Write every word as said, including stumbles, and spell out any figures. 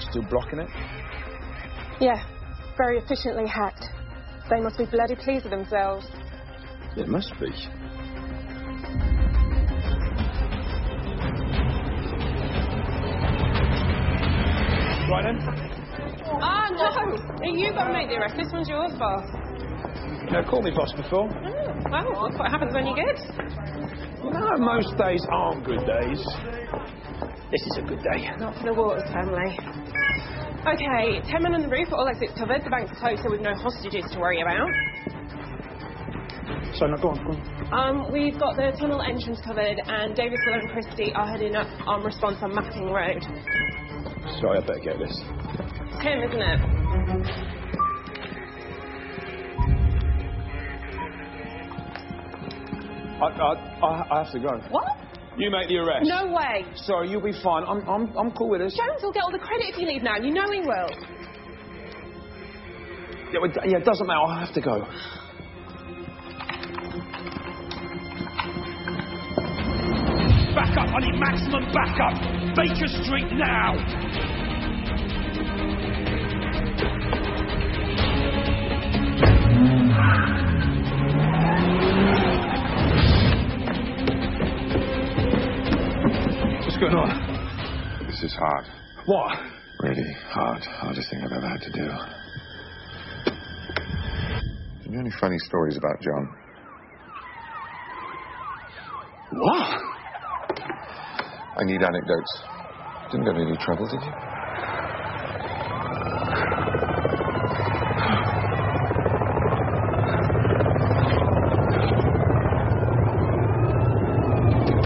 Still blocking it? Yeah, very efficiently hacked. They must be bloody pleased with themselves. It must be. Right then. Ah, no! You got to make the arrest. This one's yours, boss. You know, call me boss before. Oh, well, that's what happens when you're good. No, most days aren't good days. This is a good day. Not for the Waters family. OK, ten men on the roof, all exits covered. The bank's closed, so we've no hostages to worry about. So, no, go on, go on. Um, we've got the tunnel entrance covered, and Davisville and Christie are heading up on response on Mapping Road. Sorry, I better get this. It's him, isn't it? I, I, I, I have to go. What? You make the arrest. No way. Sorry, you'll be fine. I'm, I'm, I'm cool with this. Jones will get all the credit if you leave now. You know he will. Yeah, well, yeah, it doesn't matter. I have to go. Back up! I need maximum backup! Baker Street now! What's going on? This is hard. What? Really hard. Hardest thing I've ever had to do. Do you know any funny stories about John? What? I need anecdotes. Didn't get into any trouble, did you?